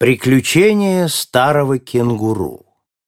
Приключения старого кенгуру.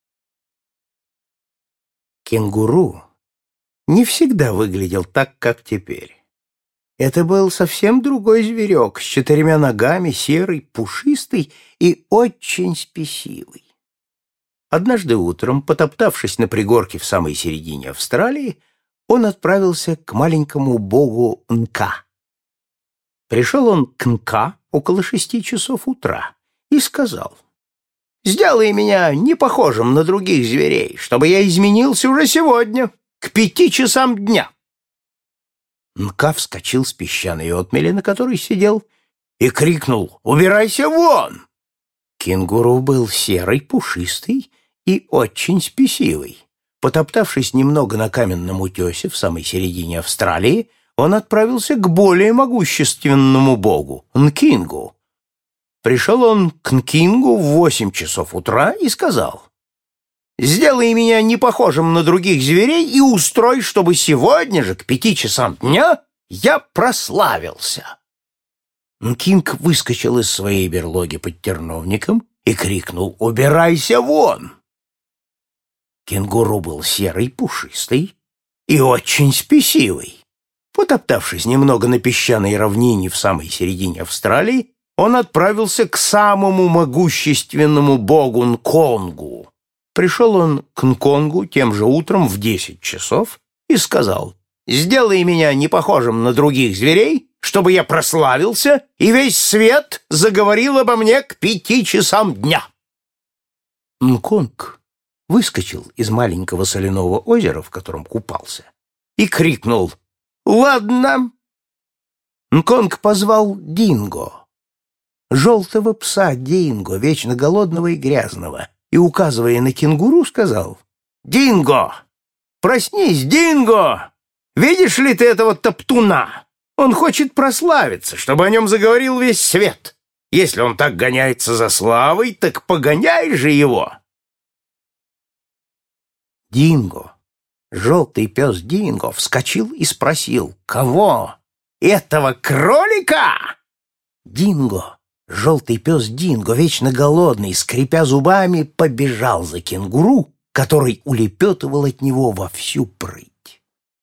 Кенгуру не всегда выглядел так, как теперь. Это был совсем другой зверек, с 4 ногами, серый, пушистый и очень спесивый. Однажды утром, потоптавшись на пригорке в самой середине Австралии, он отправился к маленькому богу Нка. Пришел он к Нка около 6 часов утра и сказал: «Сделай меня не похожим на других зверей, чтобы я изменился уже сегодня, к 5 часам дня». Нка вскочил с песчаной отмели, на которой сидел, и крикнул: «Убирайся вон!». Кенгуру был серый, пушистый и очень спесивый. Потоптавшись немного на каменном утесе в самой середине Австралии, он отправился к более могущественному богу Нкингу. Пришел он к Нкингу в 8 часов утра и сказал: «Сделай меня не похожим на других зверей и устрой, чтобы сегодня же к 5 часам дня я прославился». Нкинг выскочил из своей берлоги под терновником и крикнул: «Убирайся вон!». Кенгуру был серый, пушистый и очень спесивый. Потоптавшись немного на песчаной равнине в самой середине Австралии, он отправился к самому могущественному богу Нконгу. Пришел он к Нконгу тем же утром в 10 часов и сказал: «Сделай меня не похожим на других зверей, чтобы я прославился, и весь свет заговорил обо мне к 5 часам дня». Нконг выскочил из маленького соляного озера, в котором купался, и крикнул: «Ладно». Нконг позвал Динго, желтого пса Динго, вечно голодного и грязного, и, указывая на кенгуру, сказал: «Динго! Проснись, Динго! Видишь ли ты этого топтуна? Он хочет прославиться, чтобы о нем заговорил весь свет. Если он так гоняется за славой, так погоняй же его!» Динго, желтый пес Динго, вскочил и спросил: «Кого? Этого кролика?» Динго, желтый пес Динго, вечно голодный, скрипя зубами, побежал за кенгуру, который улепетывал от него во всю прыть.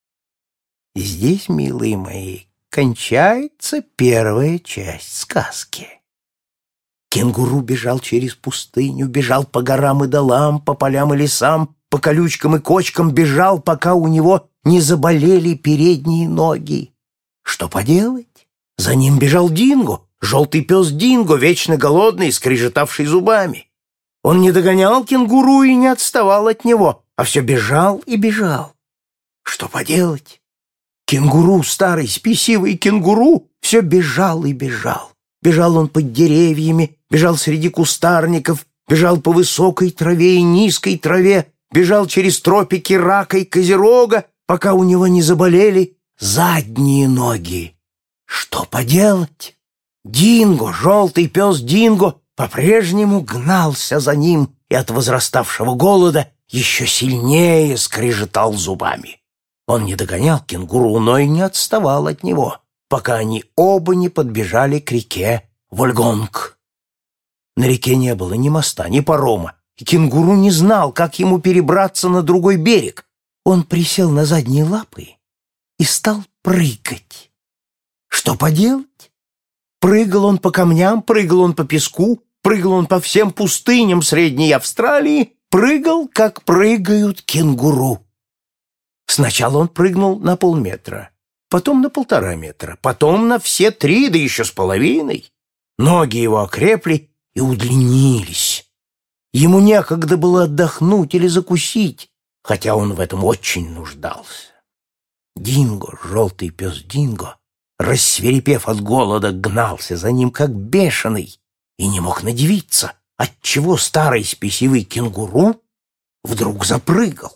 Здесь, милые мои, кончается первая часть сказки. Кенгуру бежал через пустыню, бежал по горам и долам, по полям и лесам, по колючкам и кочкам бежал, пока у него не заболели передние ноги. Что поделать? За ним бежал Динго, желтый пес Динго, вечно голодный, скрежетавший зубами. Он не догонял кенгуру и не отставал от него, а все бежал и бежал. Что поделать? Кенгуру, старый спесивый кенгуру, все бежал и бежал. Бежал он под деревьями, бежал среди кустарников, бежал по высокой траве и низкой траве, бежал через тропики рака и козерога, пока у него не заболели задние ноги. Что поделать? Динго, желтый пес Динго, по-прежнему гнался за ним и от возраставшего голода еще сильнее скрежетал зубами. Он не догонял кенгуру, но и не отставал от него, пока они оба не подбежали к реке Вольгонг. На реке не было ни моста, ни парома, и кенгуру не знал, как ему перебраться на другой берег. Он присел на задние лапы и стал прыгать. Что поделать? Прыгал он по камням, прыгал он по песку, прыгал он по всем пустыням Средней Австралии, прыгал, как прыгают кенгуру. Сначала он прыгнул на полметра, потом на 1,5 метра, потом на все 3, да еще с половиной. Ноги его окрепли и удлинились. Ему некогда было отдохнуть или закусить, хотя он в этом очень нуждался. Динго, желтый пес Динго, рассвирепев от голода, гнался за ним как бешеный и не мог надивиться, отчего старый спесивый кенгуру вдруг запрыгал.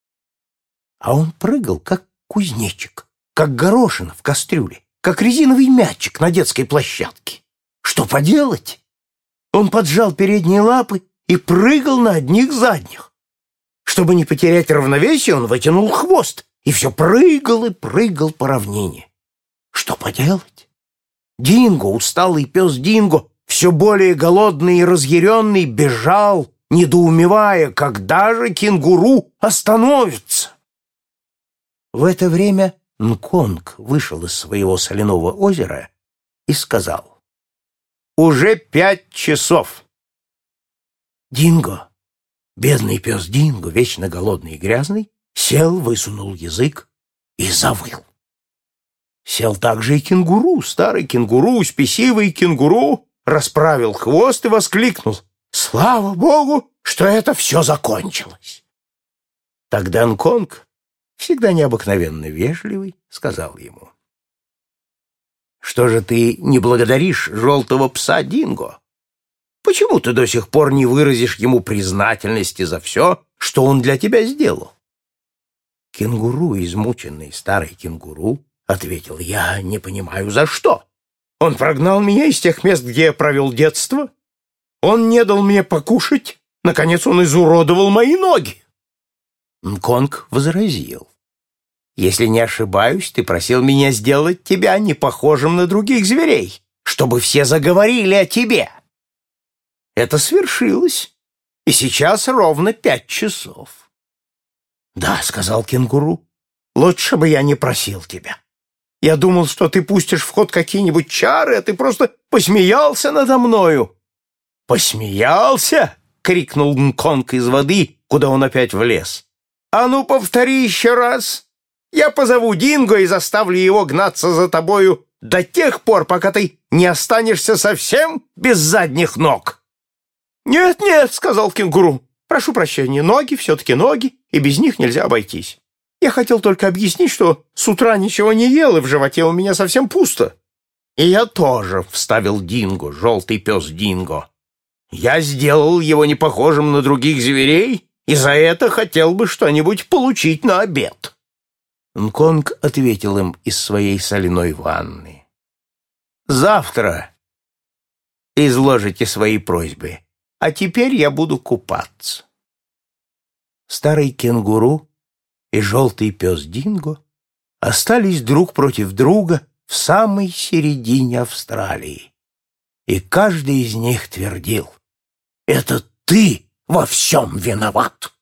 А он прыгал, как кузнечик, как горошина в кастрюле, как резиновый мячик на детской площадке. Что поделать? Он поджал передние лапы и прыгал на одних задних. Чтобы не потерять равновесие, он вытянул хвост и все прыгал и прыгал по равнине. Что поделать? Динго, усталый пес Динго, все все более голодный и разъяренный, бежал, недоумевая, когда же кенгуру остановится. В это время Нконг вышел из своего соляного озера и сказал: «Уже 5 часов». Динго, бедный пес Динго, вечно голодный и грязный, сел, высунул язык и завыл. Сел также и кенгуру, старый кенгуру, спесивый кенгуру, расправил хвост и воскликнул: «Слава Богу, что это все закончилось!» Тогда Нконг, всегда необыкновенно вежливый, сказал ему: «Что же ты не благодаришь желтого пса Динго? Почему ты до сих пор не выразишь ему признательности за все, что он для тебя сделал?» Кенгуру, измученный старый кенгуру, ответил: «Я не понимаю, за что. Он прогнал меня из тех мест, где я провел детство. Он не дал мне покушать. Наконец, он изуродовал мои ноги». Нконг возразил: «Если не ошибаюсь, ты просил меня сделать тебя не похожим на других зверей, чтобы все заговорили о тебе. Это свершилось, и сейчас ровно 5 часов». «Да», — сказал кенгуру, — «лучше бы я не просил тебя. Я думал, что ты пустишь в ход какие-нибудь чары, а ты просто посмеялся надо мною». «Посмеялся?» — крикнул Нконг из воды, куда он опять влез. «А ну, повтори еще раз. Я позову Динго и заставлю его гнаться за тобою до тех пор, пока ты не останешься совсем без задних ног». «Нет, нет», — сказал кенгуру, — «прошу прощения, ноги все-таки ноги, и без них нельзя обойтись. Я хотел только объяснить, что с утра ничего не ел, и в животе у меня совсем пусто». «И я тоже», — вставил Динго, желтый пес Динго. «Я сделал его не похожим на других зверей, и за это хотел бы что-нибудь получить на обед». Нконг ответил им из своей соляной ванны: «Завтра изложите свои просьбы, а теперь я буду купаться». Старый кенгуру и желтый пес Динго остались друг против друга в самой середине Австралии, и каждый из них твердил: «Это ты во всем виноват!»